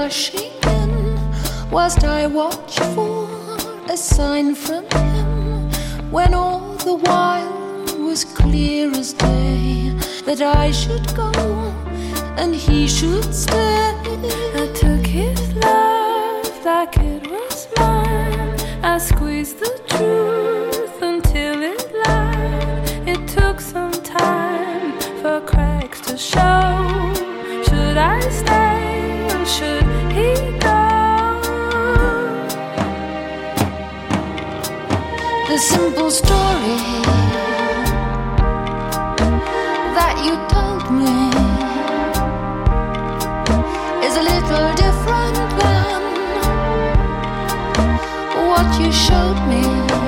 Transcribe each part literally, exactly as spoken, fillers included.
rushing in, whilst I watch for a sign from him, when all the while was clear as day that I should go and he should stay. I took his love like it was mine. I squeezed the truth until it lied. It took some time for cracks to show. Should I stay or should he go? The simple story that you told me is a little different than what you showed me.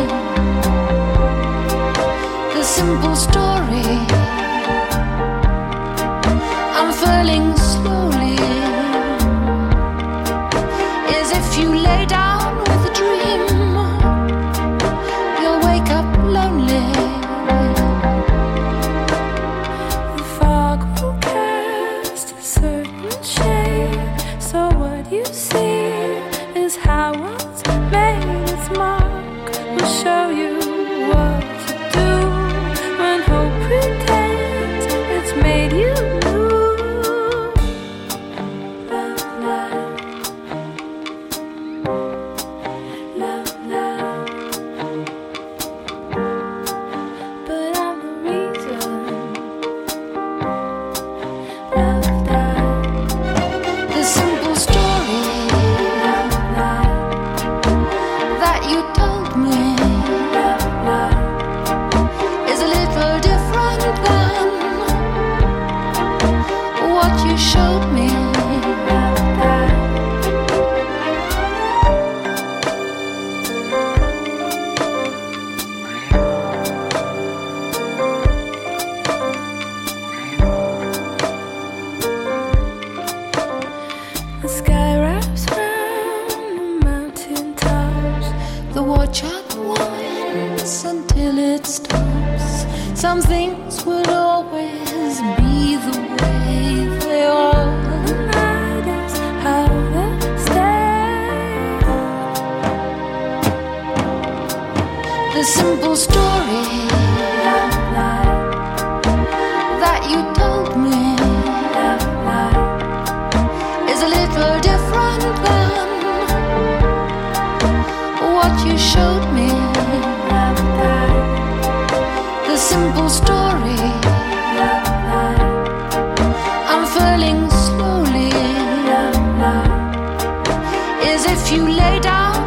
The simple story unfurling slowly is if you lay down with a dream, you'll wake up lonely. The fog will cast a certain shade, so what you see is how it's made its mark. Will show you what to do when hope pretends it's made you new. Love, love, love, love. But I'm the reason. Love, love, The simple story love, love, that you told me love, love. is a little different than what you showed me. The sky wraps round the mountain tops. The watch unwinds until it stops. Some things will always be the way they are. The night is how they stay. The simple story Love, love, that you told me love, love. is a little different than what you showed me. Love, love, The simple story love, love, unfurling slowly love, love. is if you lay down